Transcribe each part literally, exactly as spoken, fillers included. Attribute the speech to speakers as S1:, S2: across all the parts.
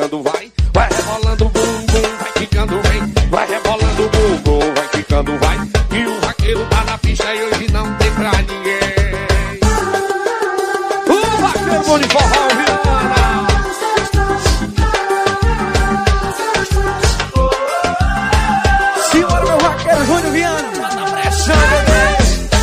S1: quicando, vai. Vai rebolando o bumbum, vai quicando, vem. Vai rebolando o bumbum, vai quicando, vai. E o vaqueiro tá na pista e hoje não tem pra ninguém. O vaqueiro bom de forró, Viana. Senhora, meu vaqueiro Júnior Viana. Tá na pressão, bebê.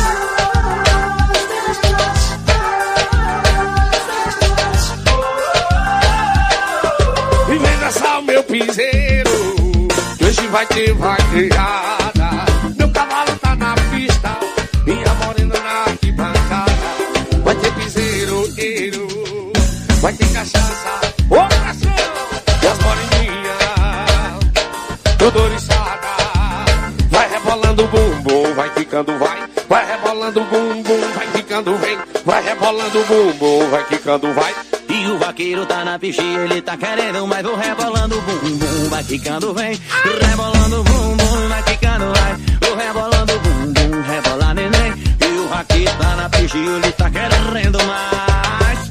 S1: E vem dançar o meu piseiro, que hoje vai ter vaquejada. Meu cavalo tá na pista, minha morena na arquibancada. Vai ter piseiro, eiro, vai ter cachaça, oração. E as moreninhas, toda oriçada. Vai rebolando o bumbum, vai quicando, vai. Vai rebolando o bumbum, vai quicando, vem. Vai rebolando o bumbum, vai quicando, vai.
S2: E o vaqueiro tá na pista e ele tá querendo, mas vou rebolando o bumbum, vai quicando, vem. Rebolando o bumbum, vai quicando, vai. Vou rebolando o bumbum, rebola neném. E o vaqueiro tá na pista e ele tá querendo mais.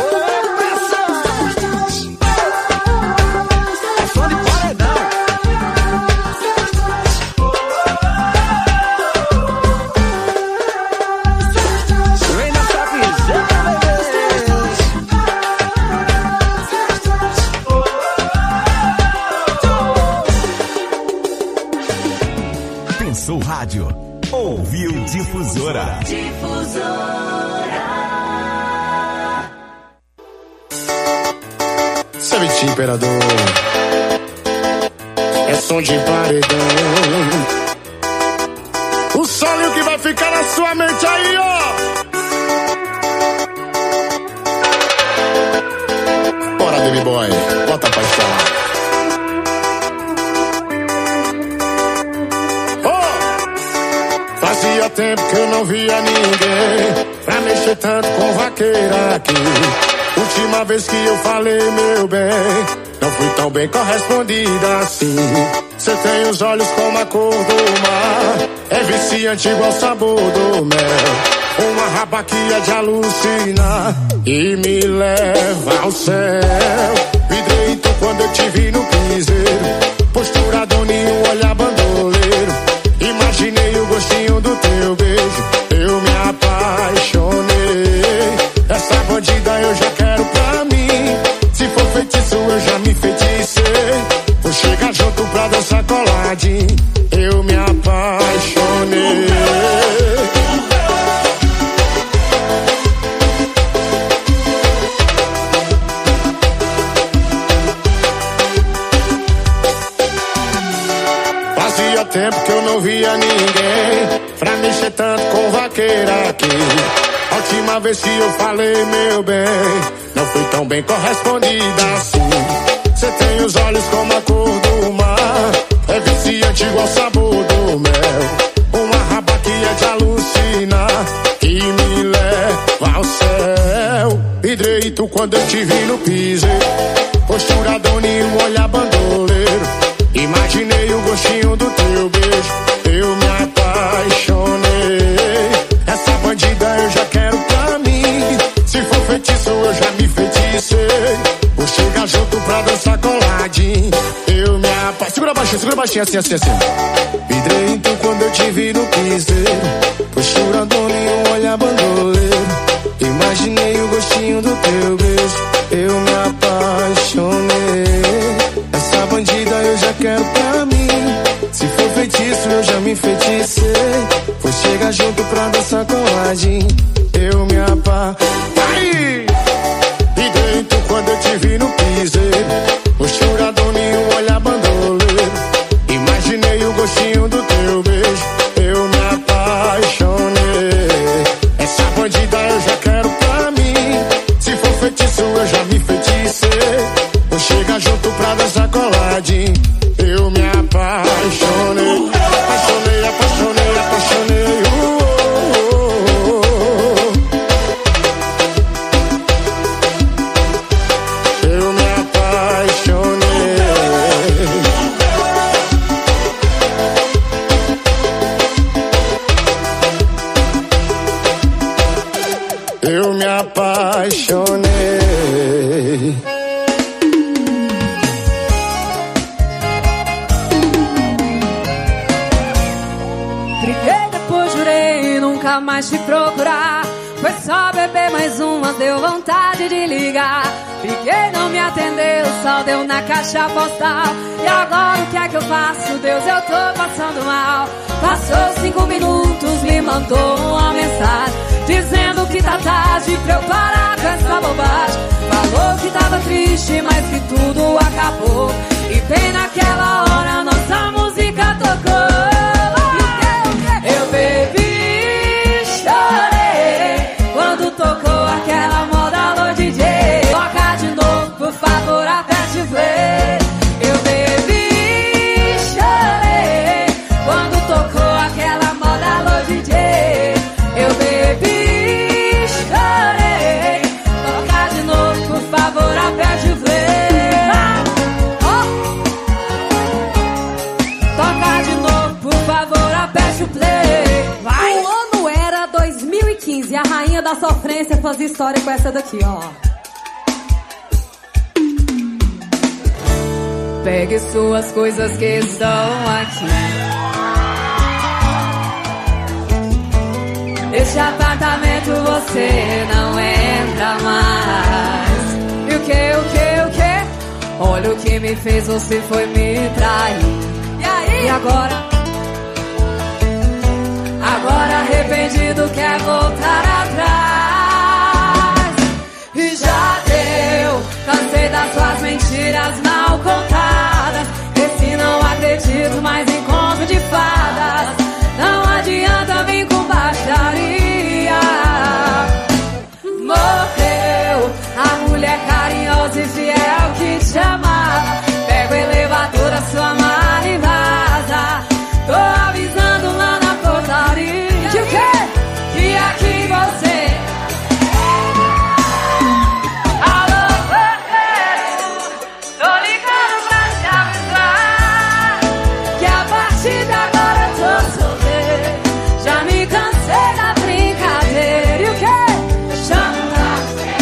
S2: É som de paredão. Vem nessa pisada, bebê.
S3: Pensou rádio, ouviu Difusora.
S4: Difusora.
S5: Savete Imperador, é som de paredão. O solo que vai ficar na sua mente aí, ó. Bora, Baby Boy, bota a paixão. Fazia tempo que eu não via ninguém pra mexer tanto com vaqueira aqui. Última vez que eu falei, meu bem, não fui tão bem correspondida assim. Cê tem os olhos como a cor do mar, é viciante igual o sabor do mel. Uma raba que é de alucinar e me leva ao céu. Vidrei então quando eu te vi no piseiro, postura doninho, olhar bandoleiro. Imaginei o gostinho do teu beijo, eu me apaixonei. Essa bandida eu já quero pra mim, se for feitiço eu já me feiticei. Vou chegar junto pra dançar coladinho, eu me apaixonei. Fazia tempo que eu não via ninguém pra mexer tanto com vaqueira aqui. A última vez que eu falei, meu bem, não fui tão bem correspondida assim. Cê tem os olhos como a cor do mar, é viciante igual o sabor do mel. Uma raba que é de alucinar, que me leva ao céu. Vidrei tu quando eu te vi no piseiro, postura doninho, olhar bandoleiro. Imaginei o gostinho do teu beijo, eu me apaixonei. Essa bandida eu já quero pra mim, se for feitiço eu já me feiticei. Vou chegar junto pra dançar coladinho, eu me apaixonei. Segura baixinho, segura baixinho, assim, assim, assim. Vidrei então quando eu te vi no piseiro, postura doninho, olhar bandoleiro. Imaginei o gostinho do teu beijo, eu me apaixonei. Essa bandida eu já quero pra mim, se for feitiço eu já me feiticei. Vou chegar junto pra dançar coladinho, eu me apaixonei. E dentro quando eu te vi no piseiro, postura doninho, olhar bandoleiro. Imaginei o gostinho do teu beijo, eu me apaixonei. Essa bandida eu já quero pra mim, se for feitiço eu já me feiticei. Vou chegar junto pra dançar coladinho, eu me apaixonei. Apaixonei, apaixonei, apaixonei. Uh, uh, uh, uh. Eu me apaixonei. Eu me apaixonei.
S6: mais te procurar. Foi só beber mais uma, deu vontade de ligar. Liguei, não me atendeu, só deu na caixa postal. E agora o que é que eu faço? Deus, eu tô passando mal. Passou cinco minutos, me mandou uma mensagem dizendo que tá tarde pra eu parar com essa bobagem. Falou que tava triste, mas que tudo acabou. E bem naquela hora nossa música tocou. Eu bebi, chorei quando tocou aquela moda, alô D J. Toca de novo, por favor, aperte o play. Eu bebi, chorei quando tocou aquela moda, alô D J. Eu bebi, chorei. Toca de novo, por favor, aperte o play. Oh. Toca de novo, por favor, aperte o play. Vai. O ano era dois mil e quinze e a rainha da sofrência fazia história com essa daqui, ó. Pegue suas coisas que estão aqui. Neste apartamento você não entra mais. E o que, o que, o que? Olha o que me fez, você foi me trair. E aí? E agora? Agora arrependido quer voltar atrás. E já deu, cansei das suas mentiras mal contadas. Esse não acredito mais em conto de fadas. Não adianta vir com baixaria. Morreu a mulher carinhosa e fiel que te amava. Pega o elevador, a sua mala e vaza. Tô avisando lá na portaria. Que o quê? Que aqui você... Alô, porteiro, tô ligando pra te avisar que a partir de agora eu tô solteiro. Já me cansei da brincadeira. E o quê? Chama.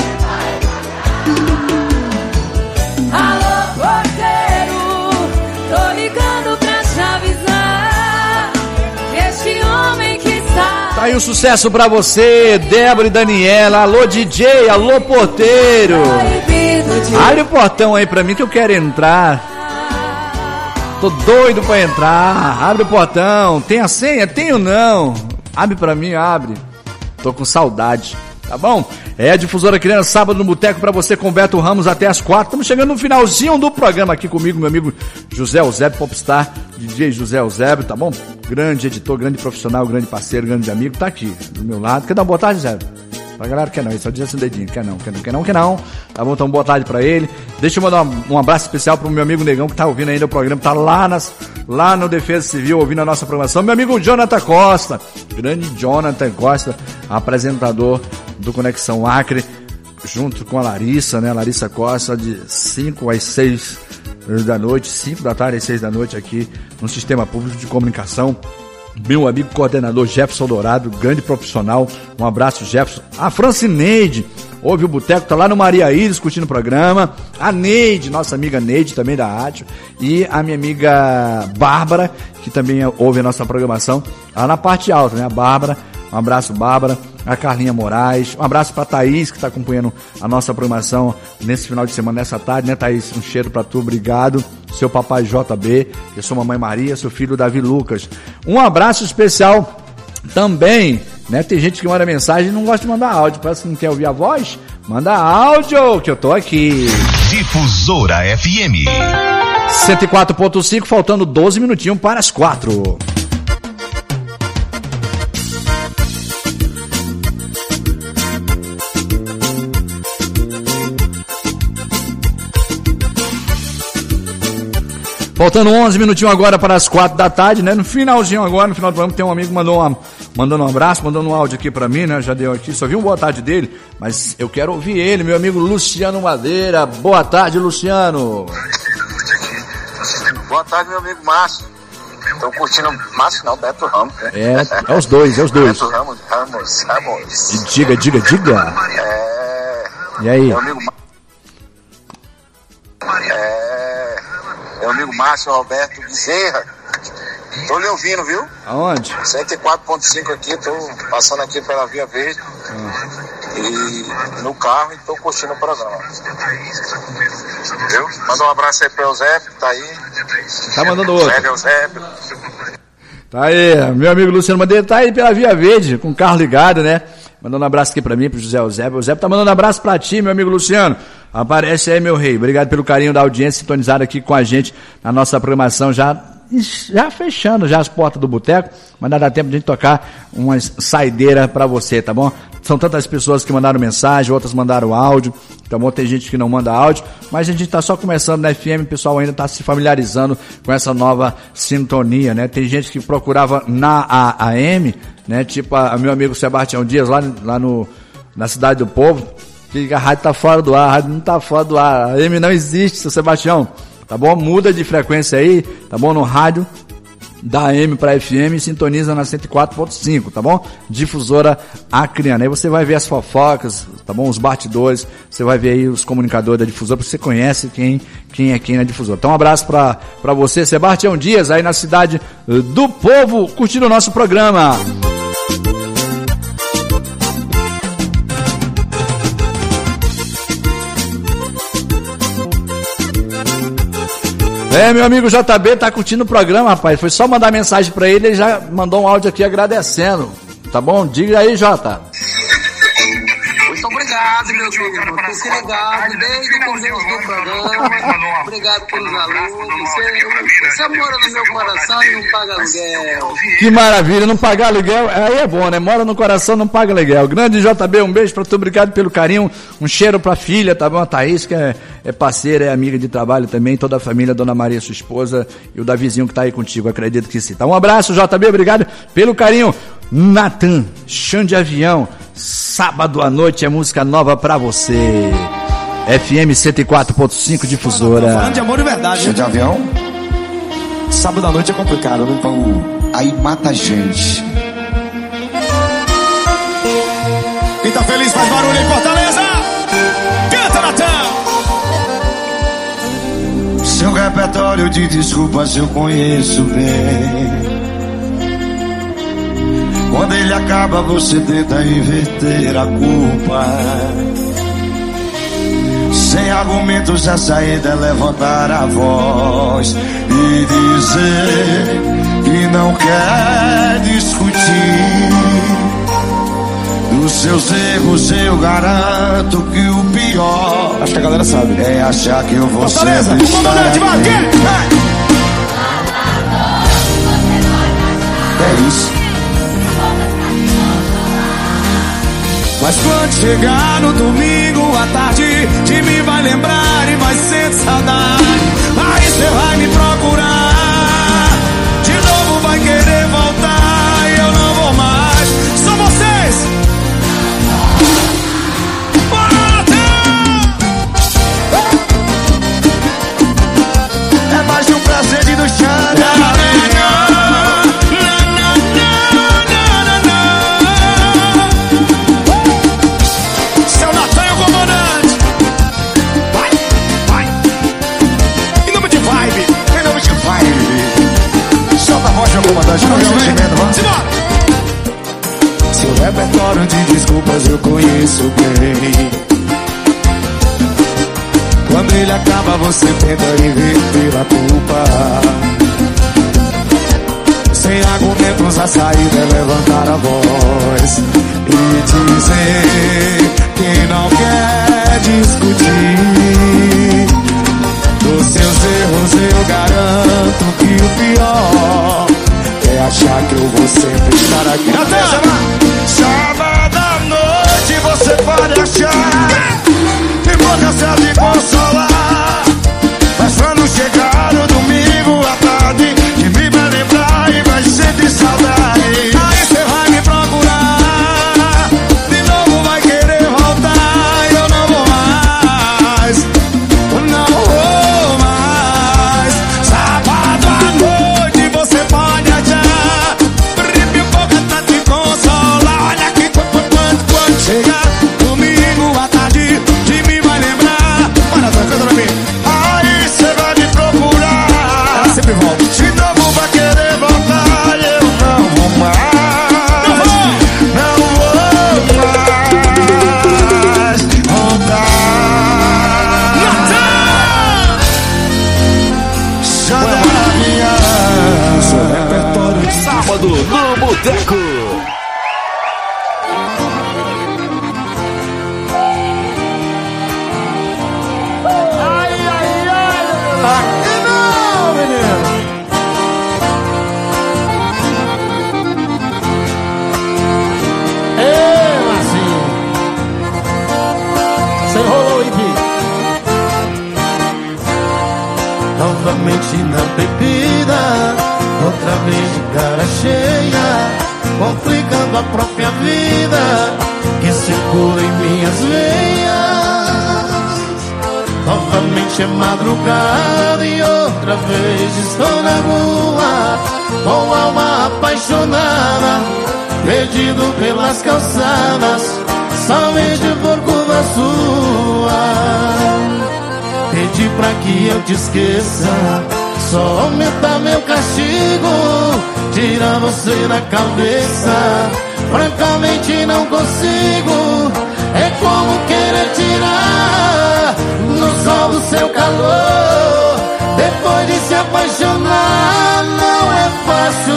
S6: Alô, porteiro, tô ligando pra te avisar que este homem que está...
S7: Tá aí um sucesso pra você, Débora e Daniela. Alô, D J, alô, porteiro. Abre o portão aí pra mim que eu quero entrar. Tô doido pra entrar. Abre o portão. Tem a senha? Tenho não. Abre pra mim, abre. Tô com saudade. Tá bom? É a Difusora Criança, sábado no Boteco pra você com Beto Ramos até as quatro. Estamos chegando no finalzinho do programa aqui comigo, meu amigo José Eusébio, Popstar, D J José Eusébio, tá bom? Grande editor, grande profissional, grande parceiro, grande amigo, tá aqui do meu lado. Quer dar uma boa tarde, José? Pra galera quer não, ele só diz assim o dedinho, quer não, quer não, quer não, quer não. Tá bom, então boa tarde pra ele. Deixa eu mandar um, um abraço especial pro meu amigo Negão que tá ouvindo ainda o programa, tá lá, nas, lá no Defesa Civil ouvindo a nossa programação. Meu amigo Jonathan Costa, grande Jonathan Costa, apresentador do Conexão Acre, junto com a Larissa, né, Larissa Costa, de cinco às seis da noite, cinco da tarde às seis da noite aqui no Sistema Público de Comunicação. Meu amigo coordenador Jefferson Dourado, grande profissional, um abraço, Jefferson. A Francineide, ouve o Boteco, tá lá no Maria Iris curtindo o programa. A Neide, nossa amiga Neide, também da rádio. E a minha amiga Bárbara, que também ouve a nossa programação, lá na parte alta, né, a Bárbara. Um abraço, Bárbara. A Carlinha Moraes, um abraço pra Thaís, que está acompanhando a nossa programação nesse final de semana, nessa tarde, né, Thaís? Um cheiro pra tu, obrigado. Seu papai J B, eu sou mamãe Maria, seu filho Davi Lucas. Um abraço especial também, né? Tem gente que manda mensagem e não gosta de mandar áudio, parece que não quer ouvir a voz. Manda áudio, que eu tô aqui.
S3: Difusora F M
S7: cento e quatro ponto cinco, faltando doze minutinhos para as quatro. Faltando onze minutinhos agora para as quatro da tarde, né? No finalzinho agora, no final do programa, tem um amigo que mandou uma, mandando um abraço, mandando um áudio aqui para mim, né? Já deu aqui, só vi um boa tarde dele, mas eu quero ouvir ele, meu amigo Luciano Madeira. Boa tarde, Luciano.
S8: Boa tarde, meu amigo Márcio. Tô curtindo Márcio, não, Beto Ramos. Né?
S7: É, é os dois, é os dois.
S8: Beto Ramos, Ramos, Ramos.
S7: E diga, diga, diga.
S8: É...
S7: E aí?
S8: Meu amigo É... Meu amigo Márcio Roberto Bezerra. Tô lhe ouvindo, viu?
S7: Aonde?
S8: cento e quatro ponto cinco aqui, tô passando aqui pela Via Verde. Hum. E no carro e tô curtindo o programa. Viu? Manda um abraço aí pro Eusébio, que tá aí.
S7: Tá mandando outro.
S8: Eusébio, Eusébio.
S7: Tá aí, meu amigo Luciano Madeira tá aí pela Via Verde, com o carro ligado, né? Mandando um abraço aqui pra mim, pro José Eusébio. O Eusébio tá mandando um abraço pra ti, meu amigo Luciano. Aparece aí, meu rei. Obrigado pelo carinho da audiência sintonizada aqui com a gente na nossa programação, já, já fechando já as portas do boteco, mas não dá tempo de a gente tocar uma saideira pra você, tá bom? São tantas pessoas que mandaram mensagem, outras mandaram áudio, tá bom? Tem gente que não manda áudio, mas a gente tá só começando na F M, o pessoal ainda tá se familiarizando com essa nova sintonia, né? Tem gente que procurava na A M, né? Tipo a, a meu amigo Sebastião Dias, lá, lá no, na Cidade do Povo, que a rádio tá fora do ar, a rádio não tá fora do ar, a A M não existe, seu Sebastião, tá bom? Muda de frequência aí, tá bom? No rádio da A M para F M, sintoniza na cento e quatro ponto cinco, tá bom? Difusora Acreana. Aí você vai ver as fofocas, tá bom? Os bastidores, você vai ver aí os comunicadores da Difusora, porque você conhece quem, quem é quem na Difusora. Então um abraço pra, pra você, Sebastião Dias, aí na Cidade do Povo, curtindo o nosso programa. É, meu amigo J B tá curtindo o programa, rapaz. Foi só mandar mensagem pra ele, ele já mandou um áudio aqui agradecendo. Tá bom? Diga aí, Jota.
S9: Muito obrigado, meu querido. Tô se ligado desde o começo do programa. Obrigado pelos alunos. Você, você mora no meu coração e não paga aluguel.
S7: Que maravilha, não pagar aluguel, aí é bom, né? Mora no coração, não paga aluguel. Grande J B, um beijo pra tu, obrigado pelo carinho. Um cheiro pra filha, tá bom? A Thaís, que é, é parceira, é amiga de trabalho também. Toda a família, Dona Maria, sua esposa, e o Davizinho que tá aí contigo, acredito que sim. Tá? Um abraço, J B, obrigado pelo carinho. Natan, Chão de Avião, sábado à noite é música nova pra você. F M cento e quatro ponto cinco, Difusora.
S10: Falando de amor de verdade.
S11: Chão de Avião?
S10: Sábado à noite é complicado, né?
S11: Então, aí mata a gente.
S10: Quem tá feliz faz barulho em Fortaleza. Canta, Natan.
S11: Seu repertório de desculpas eu conheço bem. Quando ele acaba, você tenta inverter a culpa. Sem argumentos, a saída é levantar a voz e dizer que não quer discutir. Dos seus erros eu garanto que o pior,
S10: acho que a galera sabe,
S11: é achar que eu vou
S10: Fortaleza,
S11: sempre
S10: o comandante vai aqui.
S11: É isso.
S10: Mas quando chegar no domingo à tarde, de mim vai lembrar e vai sentir saudade. Aí cê vai me procurar, de novo vai querer voltar e eu não vou mais. São vocês!
S11: É mais de um prazer de do chão.
S10: Comandante, seu repertório de desculpas eu conheço bem. Quando ele acaba, você tenta inverter a culpa. Sem argumentos, a saída é levantar a voz e dizer que não quer discutir. Dos seus erros eu garanto que o pior é achar que eu vou sempre estar aqui.
S11: Sábado à noite você pode achar que boca sabe consolar. Mas quando chegar no domingo à tarde, de mim vai lembrar e vai sentir saudade.
S10: Aí você vai me procurar, de novo vai
S11: novamente na bebida, outra vez de cara cheia, complicando a própria vida que circula em minhas veias. Novamente é madrugada e outra vez estou na rua, com alma apaixonada, perdido pelas calçadas, somente por culpa sua. Pedi pra que eu te esqueça, só aumenta meu castigo, tira você da cabeça, francamente não consigo. É como querer tirar no sol do seu calor, depois de se apaixonar não é fácil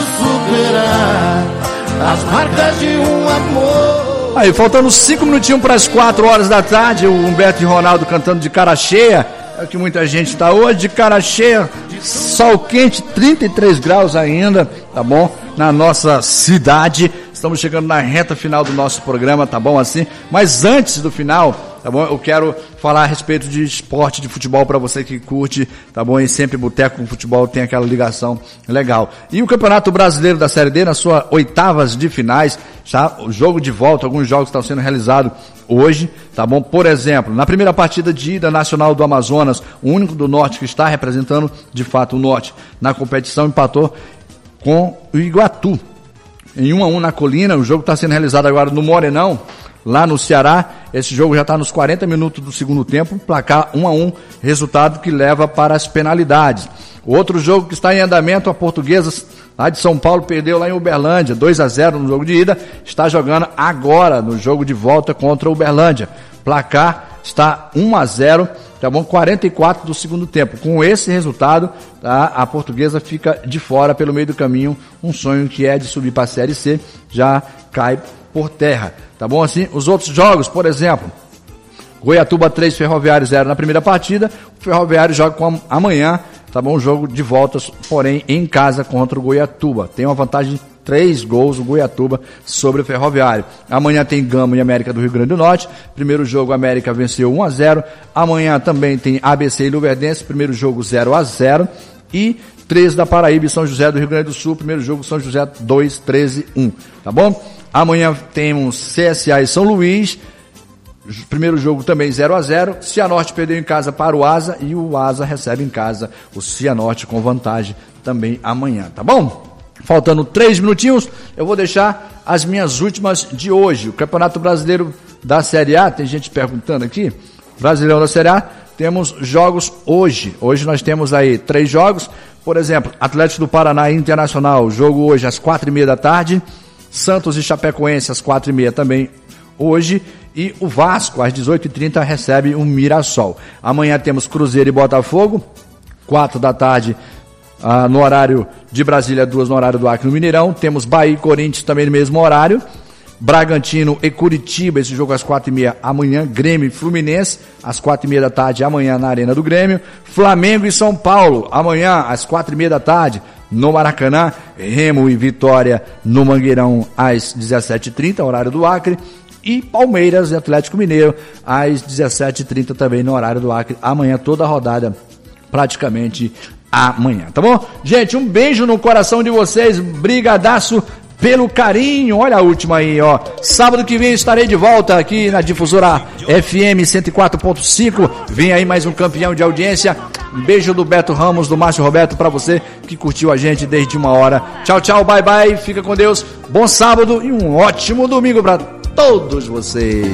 S11: superar as marcas de um amor.
S7: Aí, faltando cinco minutinhos para as quatro horas da tarde, o Humberto e Ronaldo cantando de cara cheia. É o que muita gente está hoje, de cara cheia, sol quente, trinta e três graus ainda, tá bom? Na nossa cidade. Estamos chegando na reta final do nosso programa, tá bom assim? Mas antes do final, tá bom? Eu quero falar a respeito de esporte, de futebol para você que curte, tá bom? E sempre boteco com futebol tem aquela ligação legal. E o Campeonato Brasileiro da Série D, na sua oitavas de finais, tá? O jogo de volta, alguns jogos estão sendo realizados hoje, tá bom? Por exemplo, na primeira partida de ida, Nacional do Amazonas, o único do Norte que está representando, de fato, o Norte na competição, empatou com o Iguatu. Em um a um na Colina, o jogo está sendo realizado agora no Morenão, lá no Ceará. Esse jogo já está nos quarenta minutos do segundo tempo, placar um a um, resultado que leva para as penalidades. O outro jogo que está em andamento, a Portuguesa lá de São Paulo perdeu lá em Uberlândia, dois a zero no jogo de ida, está jogando agora no jogo de volta contra o Uberlândia. Placar está um a zero, tá bom? quarenta e quatro do segundo tempo. Com esse resultado, tá, a Portuguesa fica de fora pelo meio do caminho. Um sonho que é de subir para a Série C já cai por terra, tá bom? Assim, os outros jogos, por exemplo, Goiatuba três, Ferroviário zero na primeira partida. O Ferroviário joga com amanhã, tá bom? Jogo de voltas, porém em casa contra o Goiatuba. Tem uma vantagem de três gols o Goiatuba sobre o Ferroviário. Amanhã tem Gama e América do Rio Grande do Norte. Primeiro jogo, a América venceu um a zero. Amanhã também tem A B C e Luverdense. Primeiro jogo zero a zero. E três da Paraíba e São José do Rio Grande do Sul. Primeiro jogo, São José dois, treze, um. Tá bom? Amanhã temos C S A e São Luís. Primeiro jogo também zero a zero. Cianorte perdeu em casa para o Asa e o Asa recebe em casa o Cianorte com vantagem também amanhã, tá bom? Faltando três minutinhos, eu vou deixar as minhas últimas de hoje. O Campeonato Brasileiro da Série A, tem gente perguntando aqui, Brasileirão da Série A, temos jogos hoje. Hoje nós temos aí três jogos, por exemplo, Atlético do Paraná e Internacional, jogo hoje às quatro e meia da tarde, Santos e Chapecoense às quatro e meia também hoje, e o Vasco às dezoito e trinta recebe o Mirassol. Amanhã temos Cruzeiro e Botafogo, quatro da tarde, ah, no horário de Brasília, duas no horário do Acre no Mineirão. Temos Bahia e Corinthians também no mesmo horário. Bragantino e Curitiba, esse jogo às quatro e meia amanhã. Grêmio e Fluminense às quatro e meia da tarde amanhã na Arena do Grêmio. Flamengo e São Paulo amanhã às quatro e meia da tarde no Maracanã. Remo e Vitória no Mangueirão às dezessete e trinta, horário do Acre. E Palmeiras e Atlético Mineiro às dezessete e trinta também no horário do Acre. Amanhã toda a rodada praticamente amanhã, tá bom? Gente, um beijo no coração de vocês, brigadaço pelo carinho. Olha a última aí, ó. Sábado que vem estarei de volta aqui na Difusora F M cento e quatro ponto cinco. Vem aí mais um campeão de audiência. Um beijo do Beto Ramos, do Márcio Roberto, pra você que curtiu a gente desde uma hora. Tchau, tchau, bye, bye. Fica com Deus. Bom sábado e um ótimo domingo pra todos vocês.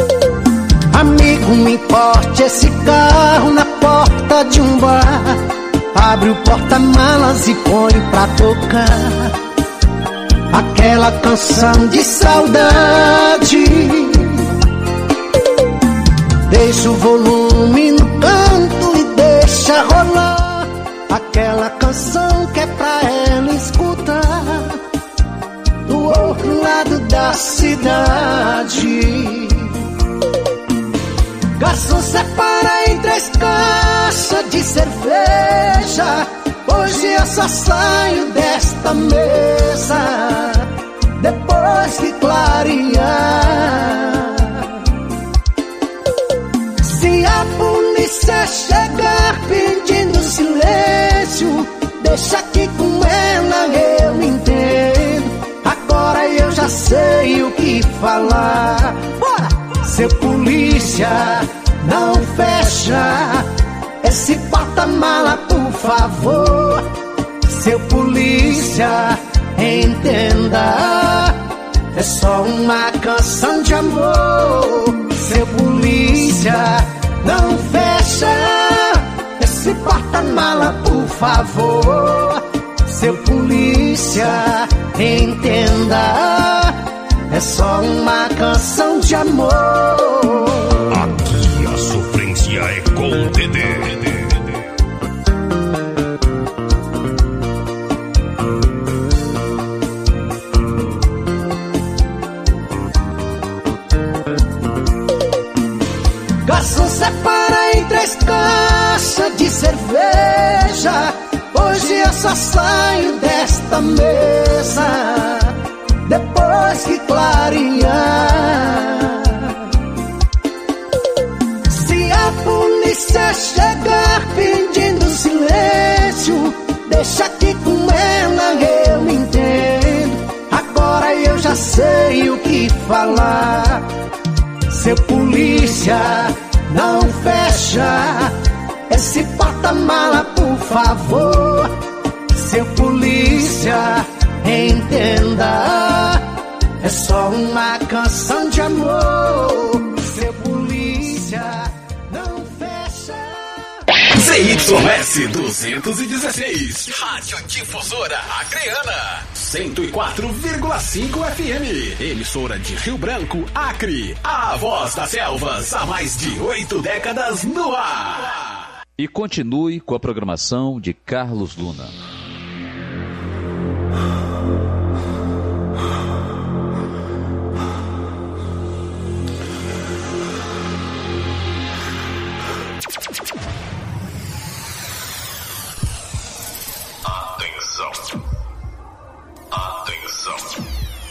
S12: Amigo, me importe esse carro na porta de um bar. Abre o porta-malas e põe pra tocar aquela canção de saudade. Deixa o volume no canto e deixa rolar aquela canção que é pra ela escutar do outro lado da cidade. Garçom, separa em três caixas de cerveja. Hoje eu só saio desta mesa depois que clarear. Se a polícia chegar pedindo silêncio, deixa que com ela eu entendo. Agora eu já sei o que falar. Bora! Seu polícia, não fecha esse porta-mala, por favor. Seu polícia, entenda, é só uma canção de amor. Seu polícia, não fecha esse porta-mala, por favor. Seu polícia, entenda, é só uma canção de amor.
S13: Aqui a sofrência é com o Dedê.
S12: Garçom, separa em três caixas de cerveja. Hoje eu só saio desta mesa depois que clarear. Se a polícia chegar pedindo silêncio, deixa que com ela eu entendo. Agora eu já sei o que falar. Seu polícia, não fecha esse porta-mala, por favor. Seu polícia, entenda, é só uma canção de amor. Seu polícia, não fecha.
S14: Z Y S duzentos e dezesseis, Rádio Difusora Acreana, cento e quatro vírgula cinco F M, emissora de Rio Branco, Acre, a voz das selvas há mais de oito décadas no ar.
S7: E continue com a programação de Carlos Luna.
S13: Atenção. Atenção.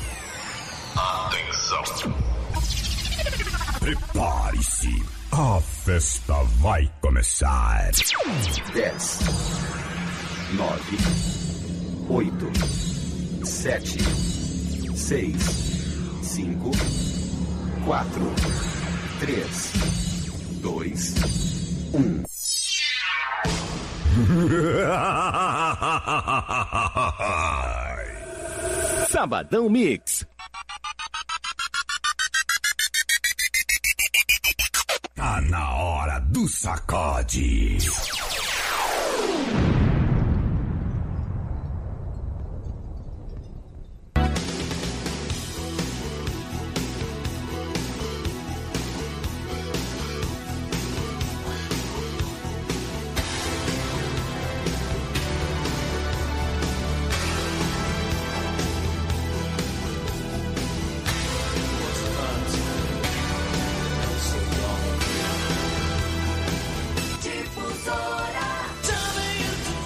S13: Atenção. Prepare-se. A festa vai começar.
S14: dez, nove, oito, sete, seis, cinco, quatro, três, dois, um. Sabadão Mix.
S13: Tá na hora do sacode.
S4: Difusora.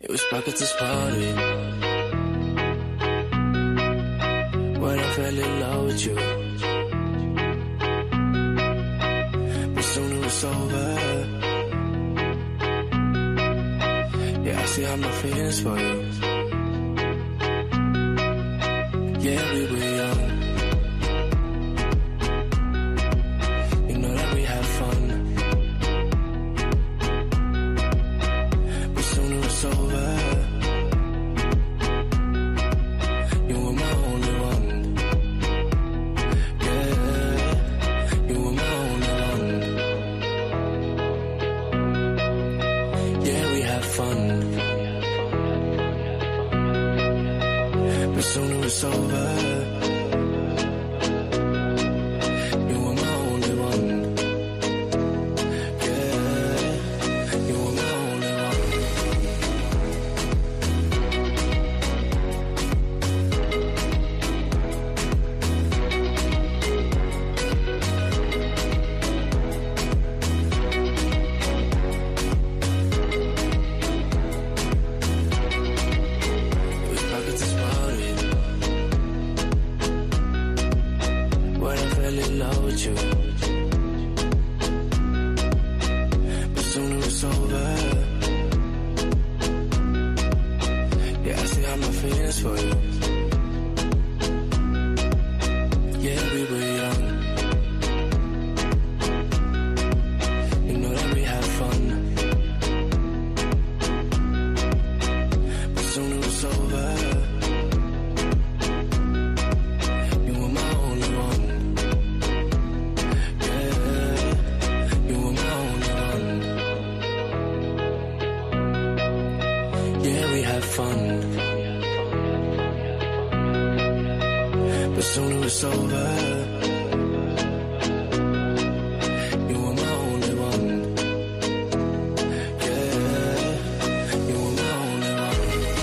S15: It was back at this party when I fell in love with you. But soon it was over. Yeah, I see how my feelings for you. Yeah, we were young. You know that we had fun. But soon it was over. You were my only one. Yeah, you were my only one. Yeah, we had fun. But soon it was over. You were my only one. Yeah, you were my only one. It was back at this party when I fell in love with you. But soon it was over. Yeah, I see how my feelings for you. Yeah, we were young. You know that we had fun. But soon it was over. You were my only one. Yeah, you were my only one. Yeah, we had fun. But soon it was over. You were my only one. Yeah, you were my only one.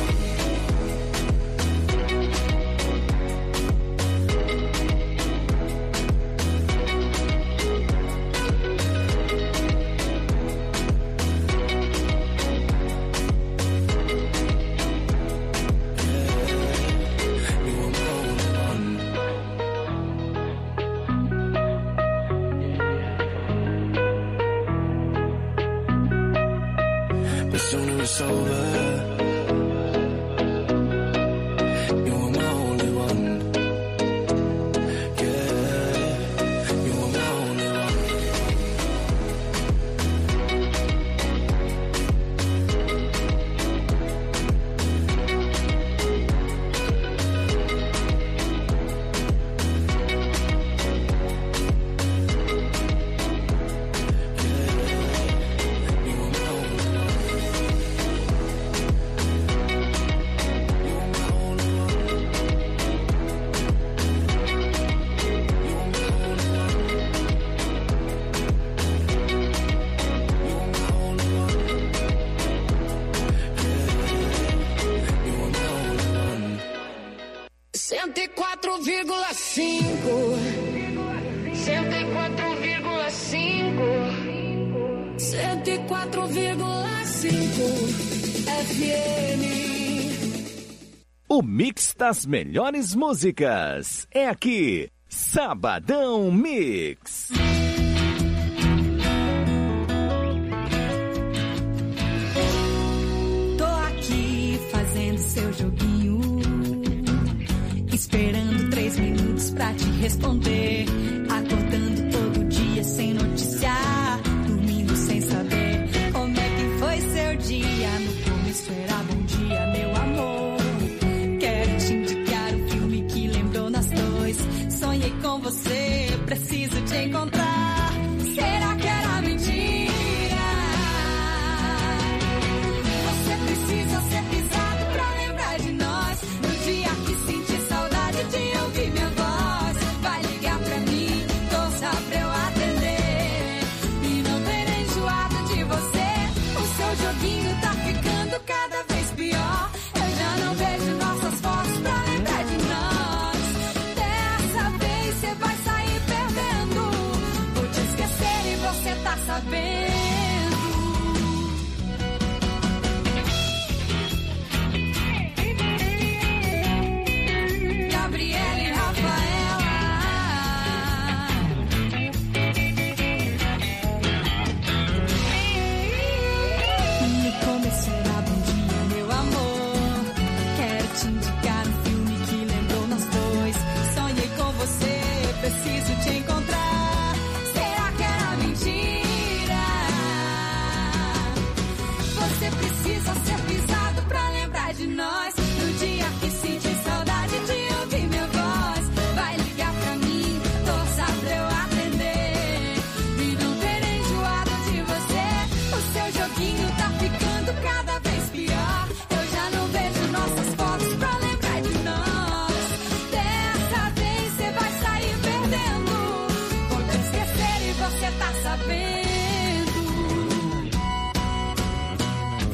S15: You were my only one. But soon it was over. You were my only one. Yeah, you were my only one. You were my only one.
S16: cento e quatro vírgula cinco. cento e quatro vírgula cinco. cento e quatro vírgula cinco F M.
S17: O mix das melhores músicas é aqui, Sabadão Mix.
S6: Tô aqui fazendo seu joguinho, esperando três minutos pra te responder. Acordando todo dia sem notícia, dormindo sem saber como é que foi seu dia. No começo era bom dia, meu amor. Quero te indicar um filme que lembrou nós dois. Sonhei com você, preciso te encontrar. Será que era mentira? Você precisa ser pisado pra lembrar de nós. No dia que senti saudade de ouvir minha voz, vai ligar pra mim, torça pra eu atender. E não ter enjoado de você. O seu joguinho tá ficando cada vez pior. Eu já não vejo nossas fotos pra lembrar de nós. Dessa vez você vai sair perdendo. Vou te esquecer e você tá sabendo.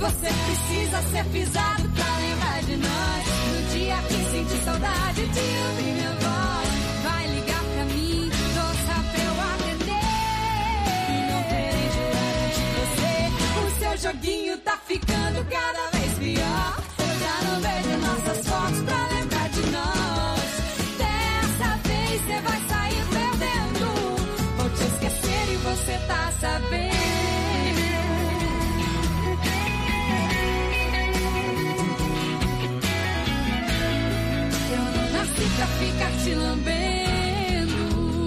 S6: Você precisa ser pisado pra lembrar de nós. No dia que sentir saudade de ouvir minha voz, vai ligar pra mim, doça pra eu atender. E não terei jurado de você. O seu joguinho tá ficando cada vez pior. Eu já não vejo nossas fotos pra lembrar de nós. Dessa vez você vai sair perdendo. Vou te esquecer e você tá sabendo. Pra ficar te lambendo.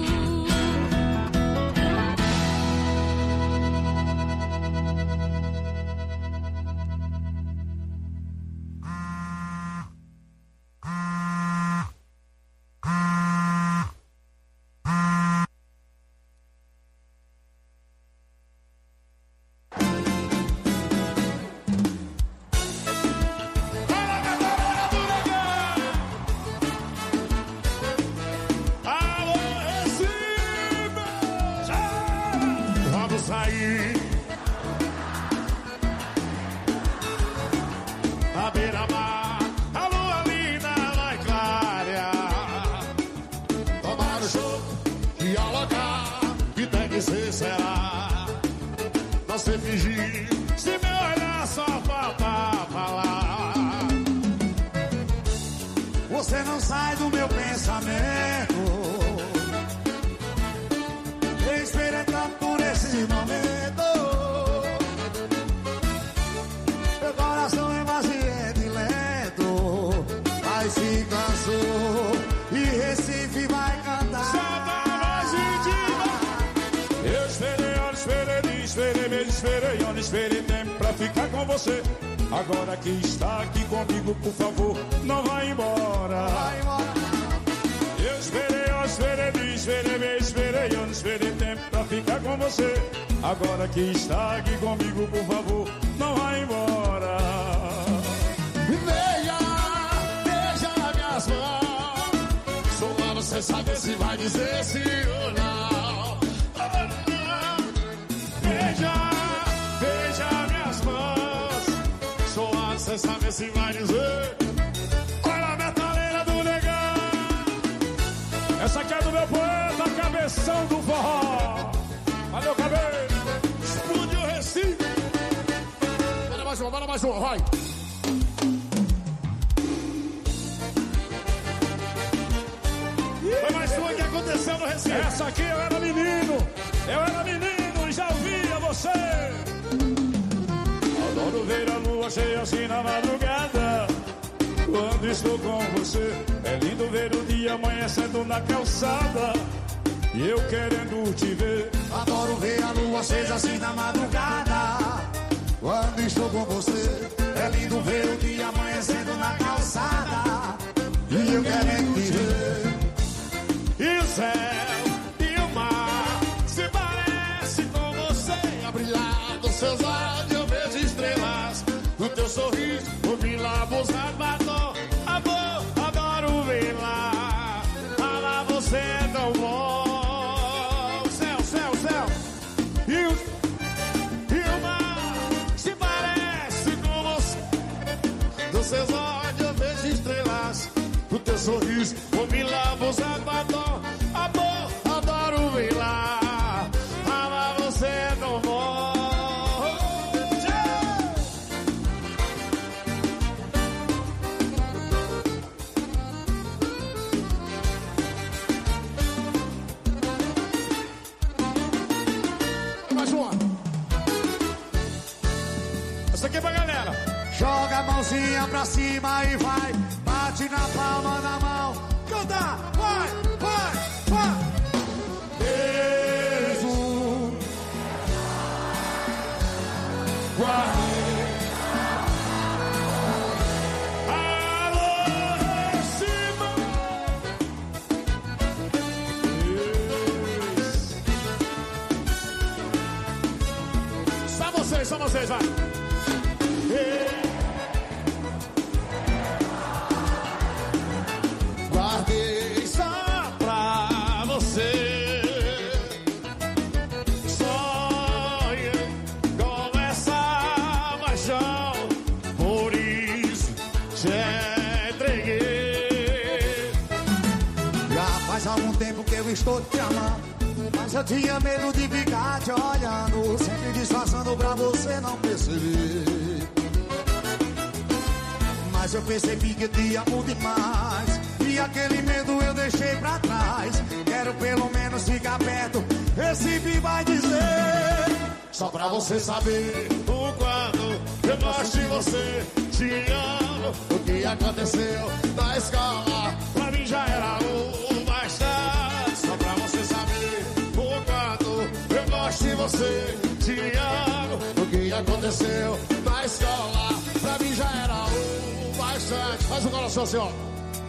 S11: À beira-mar, a lua linda vai clarear. Tomar o show, dialogar, que tem que ser será. Não sei fingir, se me olhar só falta falar. Você não sai do meu pensamento. Eu esperei tanto por esse momento. Meu coração é impaciente e lento, mas se cansou e Recife vai cantar. Santa mais intima. Eu esperei, olha, esperei, esperei, mesmo esperei, olha, esperei tempo pra ficar com você. Agora que está aqui comigo, por favor, não vai embora. Vai embora. Eu esperei, olha, esperei, esperei, mesmo esperei, olha, esperei tempo pra ficar com você. Agora que está aqui comigo, por favor, não vai embora. Veja, veja minhas mãos. Sou lá, você sabe se vai dizer sim ou não. Veja, veja minhas mãos. Sou lá, você sabe se vai dizer. Olha a metaleira do negão. Essa aqui é do meu poeta, cabeção do forró. Valeu, cabelo. Explode o Recife. Bora mais uma, bora mais uma, vai. Foi mais uma que aconteceu no Recife. Essa aqui eu era menino. Eu era menino e já ouvia você. Adoro ver a lua cheia assim na madrugada. Quando estou com você, é lindo ver o dia amanhecendo na calçada. E eu querendo te ver. Adoro ver a lua acesa assim na madrugada. Quando estou com você, é lindo ver o dia amanhecendo na calçada. E eu querendo te ver. E o céu e o mar se parece com você. A brilhar dos seus olhos eu vejo estrelas. No teu sorriso, o me lavo os batom. Amor, adoro ver lá. Amar você é tão bom. Céu, céu, céu. E o, e o mar se parece com você. Dos seus olhos eu vejo estrelas. No teu sorriso, o me lavo os batom. Amor, adoro ver lá. Amar você é tão bom. Essa aqui é pra galera. Joga a mãozinha pra cima e vai. Bate na palma da mão. Canta, vai, vai, vai. Beijo. Guardei. Alô, Recife. Só vocês, só vocês, vai. Guardei só pra você. Sonhei com essa paixão.
S10: estou te amando. Mas eu tinha medo de ficar te olhando, sempre disfarçando pra você não perceber. Mas eu percebi que te amo demais, e aquele medo eu deixei pra trás. Quero pelo menos ficar perto, Recife vai dizer, só pra você saber o quanto eu gosto de você. Te amo. O que aconteceu na escola pra mim já era o bastante. Só pra você saber o quanto eu gosto de você. Te amo. O que aconteceu na escola pra mim já era o bastante. Faz o coração assim, ó.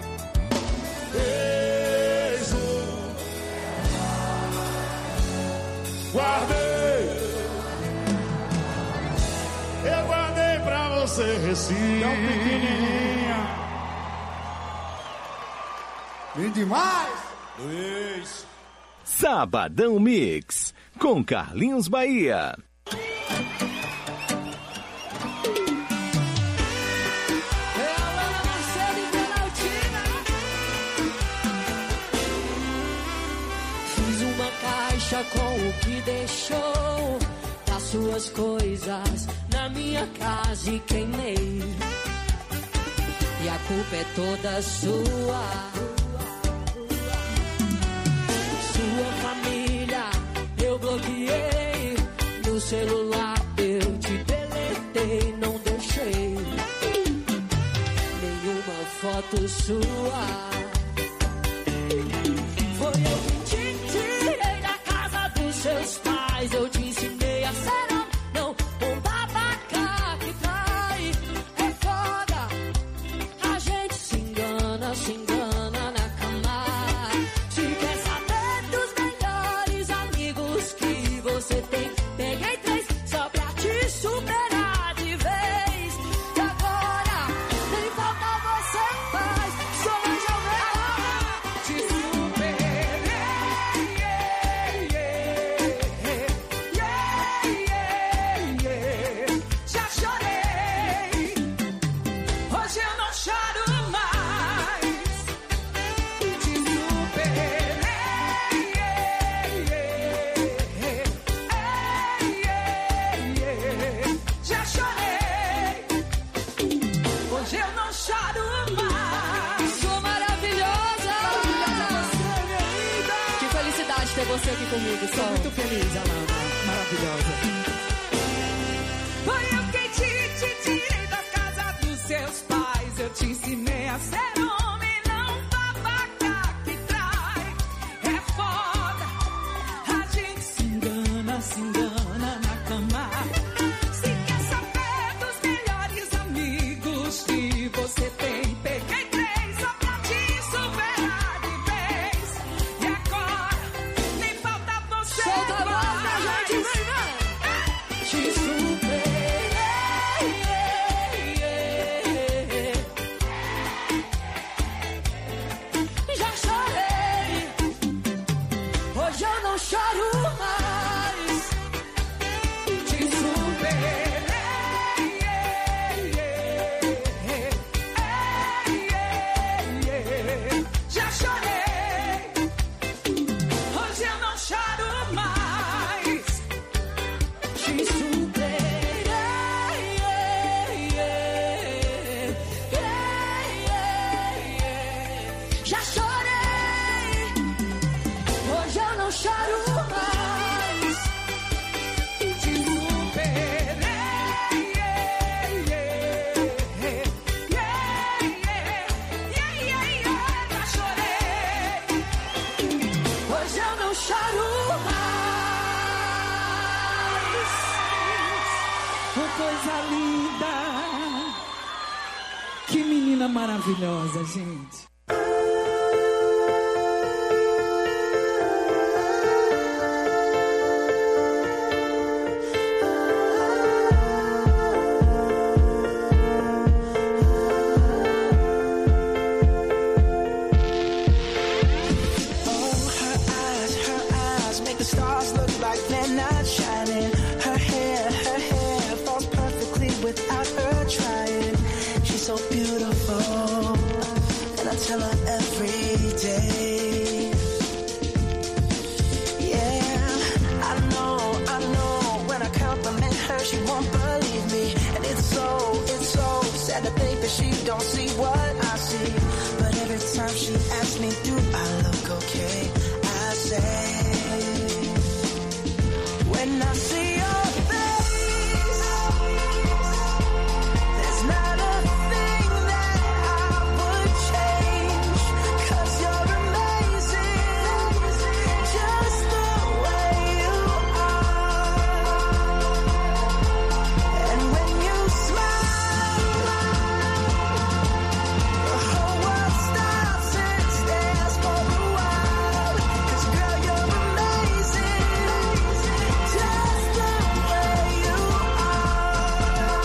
S10: Beijo. Guardei. Eu guardei pra você, Recife. Tão pequenininha. Vem demais. Luiz.
S17: Sabadão Mix, com Carlinhos Bahia.
S16: Fiz uma caixa com o que deixou das suas coisas na minha casa e queimei. E a culpa é toda sua. Sua família eu bloqueei, no celular eu te deletei, não deixei nenhuma foto sua. Foi eu que te tirei da casa dos seus pais, eu te ensinei a ser um, não um babaca que trai. É foda, a gente se engana, se engana na cama. Se quer saber dos melhores amigos que você tem, peguei três só pra te superar de vez. E agora, nem falta você faz, só hoje eu vejo te superei. Yeah, yeah, yeah, yeah. Já chorei, hoje eu não choro mais. Te superei. Já chorei, hoje eu não choro mais. Sou maravilhosa. Maravilhosa você, minha linda. Que felicidade ter você aqui comigo, sou muito feliz, Alana. Maravilhosa. Foi eu quem te, te tirei da casa dos seus pais. Eu te ensinei a ser homem, não babaca que trai. É foda, a gente se engana, se engana na cama. Se quer saber dos melhores amigos que você tem, peguei três só pra te superar de vez. E agora, nem falta você. Solta a boca, gente, vem, vem. Te superei. Já chorei, hoje eu não choro mais. Te superei. Já chorei, hoje eu não choro mais. Te superei. Já chorei, hoje eu não choro mais. Te superei. Já chorei, hoje eu não choro mais.
S18: Oh, coisa linda. Que menina maravilhosa, gente.
S19: Oh, her eyes, her eyes make the stars look like they're not shining. Her hair, her hair falls perfectly without her trying. She's so beautiful, and I tell her every day. that she don't see what I see. But every time she asks me, do I look okay? I say, when I see your face, there's not a thing that I would change. 'Cause you're amazing, just the way you are. And when you smile, the whole world stops and stares for a while. 'Cause girl, you're amazing, just the way you are.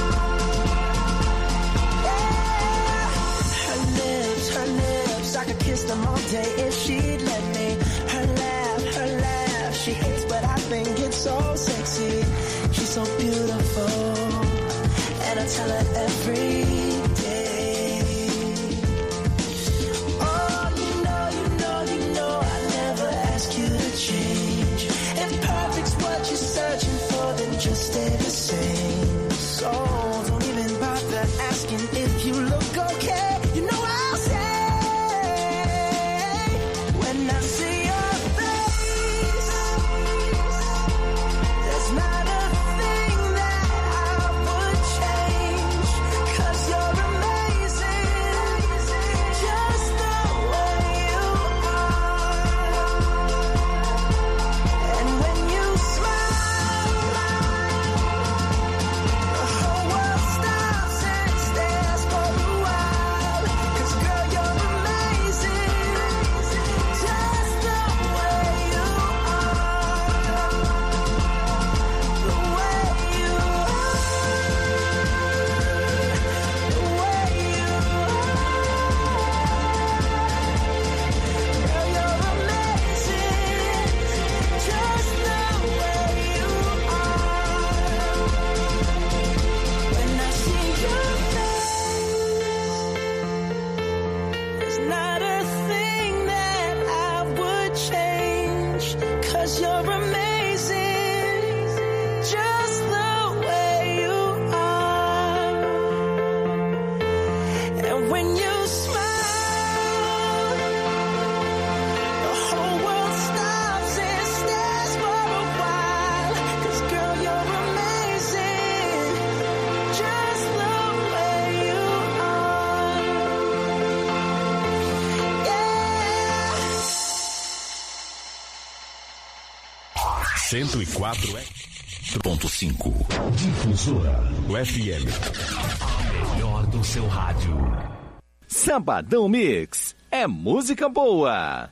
S19: Yeah. Her lips, her lips, I could kiss them all day if she'd let me. Her laugh, her laugh, she hates but I think it's so sexy. She's so beautiful, and I tell her every day. Oh, you know, you know, you know I never ask you to change. If perfect's what you're searching for, then just stay the same. So don't even bother asking if you look okay. You know I'll say, when I see your face, there's not a thing that I would change. 'Cause you're amazing, just the way you are. And when you smile, the whole world stops and stares for a while. 'Cause girl, you're amazing, just the way you are. The way you are. The way you are. Girl, you're amazing, just the way you are. When I see your face, there's not a thing that I would change. 'Cause you're amazing, just the way you are. And when you smile, the whole world stops and stares for a while. 'Cause girl, you're amazing, just the way you are. Yeah.
S13: cento e quatro ponto cinco. Difusora o F M. A melhor do seu rádio.
S17: Sabadão Mix é música boa.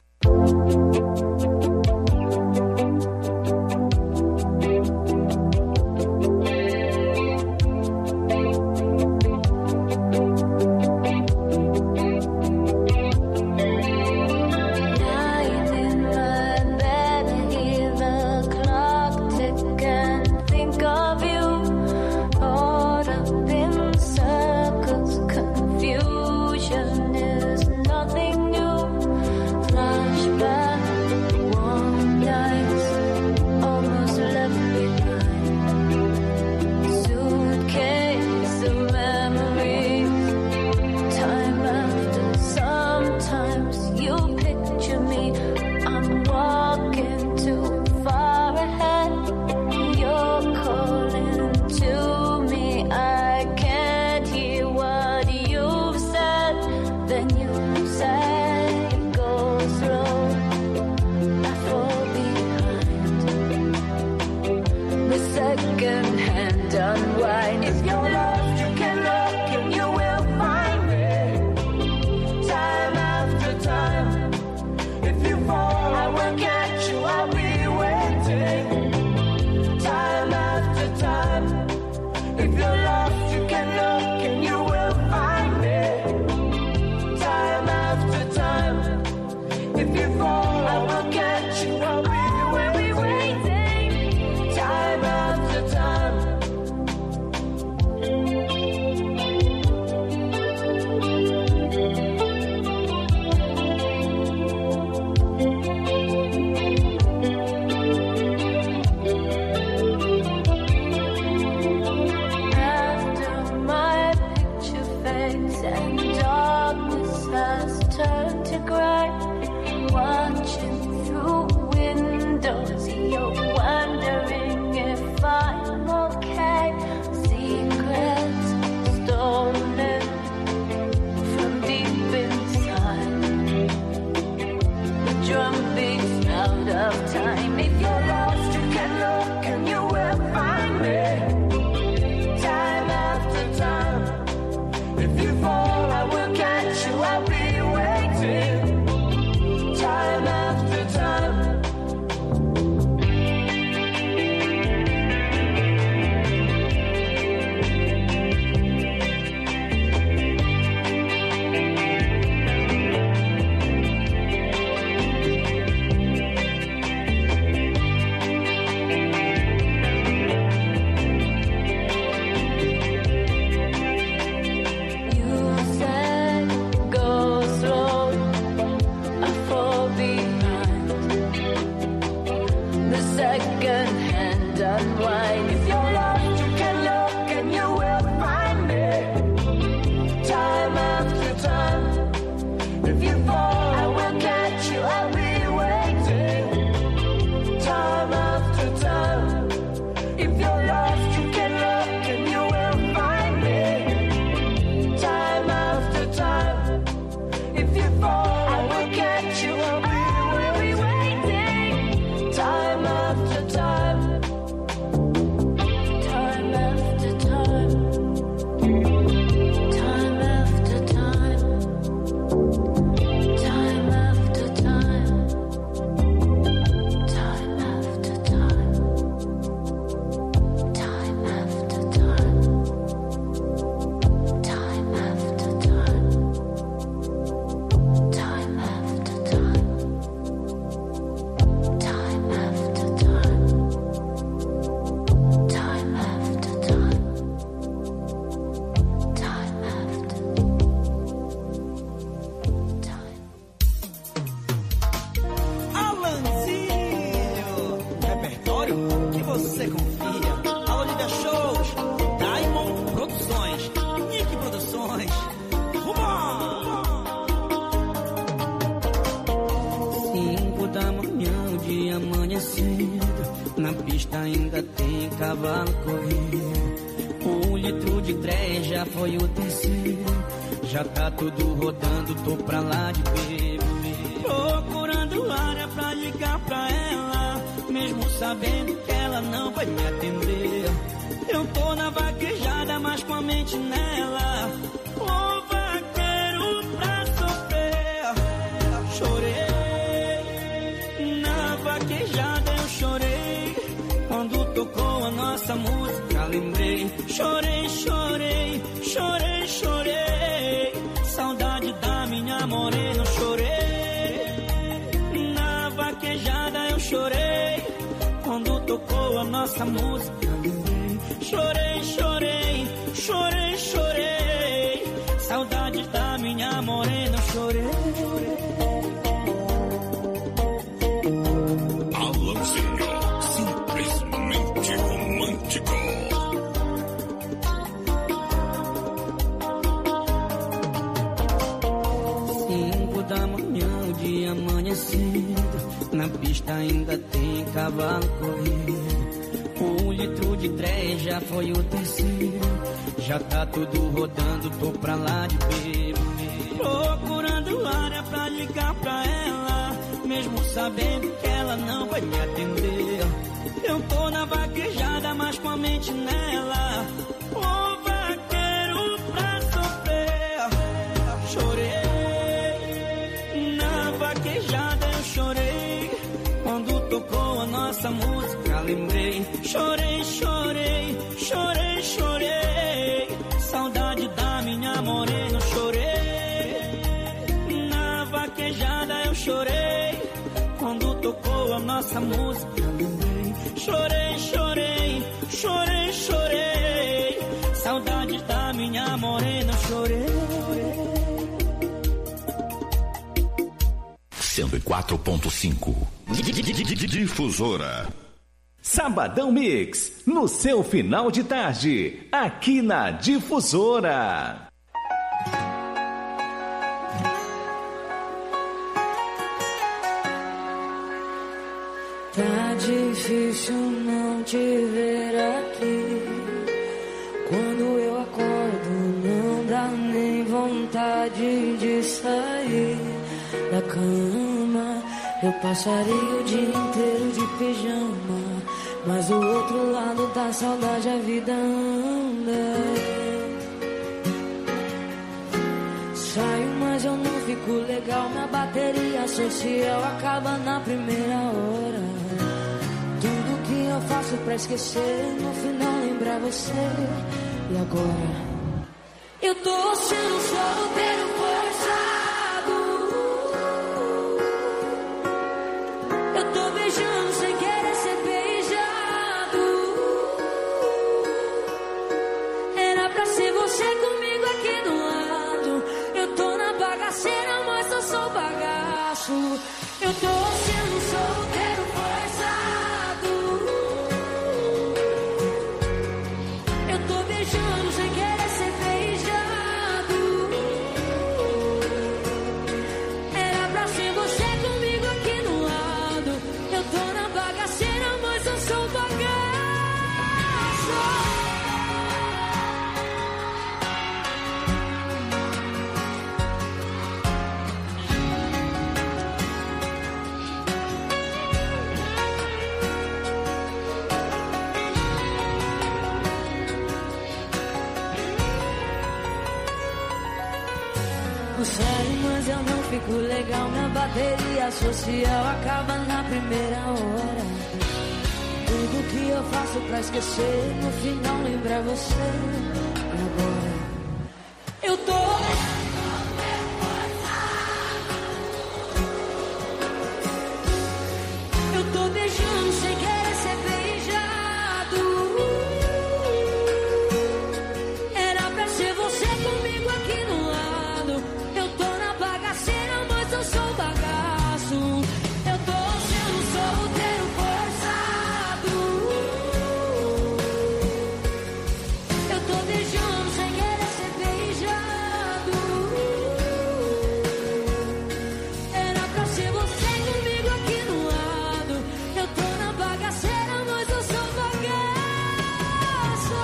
S16: Lying in my bed, hear the clock tick and think of you. Caught up in circles, confusion is nothing new. Flashback, warm nights, almost left behind. Suitcase of memories, time after. Sometimes you picture me, I'm walking too far ahead. You're calling to me, I can't hear what you've said. Then you say, go slow, I fall behind. The second hand unwind. If you're lost, you can look and you will find me. Time after time. If you fall, I will catch you, I'll be waiting. Time after time. If you're lost, you can look and you will find me. Time after time. If you fall, I will catch you, I'll be waiting. Time after time.
S19: blind. If you're lost, you can look and you will find me. Time after time. If you fall, I will catch you. I'll be waiting. Time after time. If you're lost, you can look and you will find me. Time after time. If you fall, I will catch you. I'll be waiting. Time after time. Time after time. Time after time. Time after time. Time after time. Time after time. Time after time. Time after time. Time after time. Time after time. Time after
S20: Alanzinho, repertório que você confia. A Olivia Shows, Diamond Produções, Nick Produções. Vambora!
S21: Cinco da manhã, o dia amanhecendo. Na pista ainda tem cavalo correndo. Um litro de três já foi o terceiro. Já tá tudo rodando, tô pra lá de beber. Procurando área pra ligar pra ela, mesmo sabendo que ela não vai me atender. Eu tô na vaquejada, mas com a mente nela. Ô vaqueiro pra sofrer. Chorei, na vaquejada eu chorei. Quando tocou a nossa música lembrei. Chorei, chorei, chorei, chorei. Saudade da minha morena, eu chorei. Na vaquejada eu chorei. Quando tocou a nossa música lembrei. Chorei, chorei, chorei, chorei. Saudade da minha morena, eu chorei.
S22: Alanzinho, simplesmente romântico.
S21: Cinco da manhã, o dia amanhecendo. Na pista ainda tem cavalo correndo. Um litro de três já foi o terceiro. Já tá tudo rodando, tô pra lá de beber. Procurando área pra ligar pra ela, mesmo sabendo que ela não vai me atender. Eu tô na vaquejada, mas com a mente nela. Ô vaqueiro pra sofrer. Chorei, na vaquejada eu chorei. Quando tocou a nossa música lembrei. Chorei, chorei, chorei, chorei. Saudade da minha morena, eu chorei. Na vaquejada eu chorei. Quando tocou a nossa música lembrei. Chorei, chorei, chorei, chorei. Saudade da minha morena, eu chorei.
S13: cento e quatro ponto cinco Difusora.
S17: Sabadão Mix, no seu final de tarde, aqui na Difusora.
S23: Tá difícil não te ver aqui. Quando eu acordo não dá nem vontade de sair da cama. Eu passaria o dia inteiro de pijama, mas do outro lado da saudade a vida anda. Saio, mas eu não fico legal. Minha bateria social acaba na primeira hora. Tudo que eu faço pra esquecer, no final lembrar você. E agora? Eu tô sendo solteiro forçado. Eu tô beijando sem querer ser beijado. Era pra ser você comigo aqui do lado. Eu tô na bagaceira, mas eu sou bagaço. Eu tô sendo solteiro forçado. Sério, mas eu não fico legal. Minha bateria social acaba na primeira hora. Tudo que eu faço pra esquecer, no final lembra você. E agora eu tô Eu tô beijando sem querer ser beijado. Era pra ser você comigo aqui do lado. Eu tô na bagaceira, mas eu sou bagaço. Eu tô sendo solteiro forçado. Eu tô beijando sem querer ser beijado. Era pra ser você comigo aqui do lado. Eu tô na bagaceira, mas eu sou bagaço.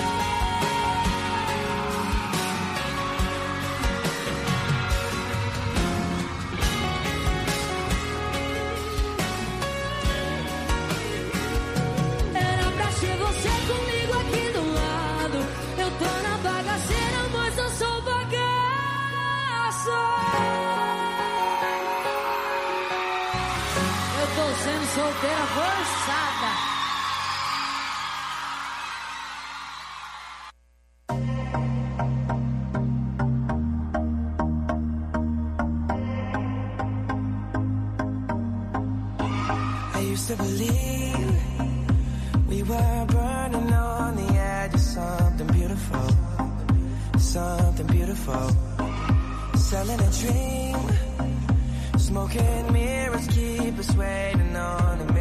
S23: Era pra ser você comigo aqui do lado. Eu tô na bagaceira, mas eu sou bagaço. Eu tô sendo solteira forçada.
S19: I used to believe we were burning on the edge of something beautiful, something beautiful. Selling a dream, smoking mirrors keep us waiting on a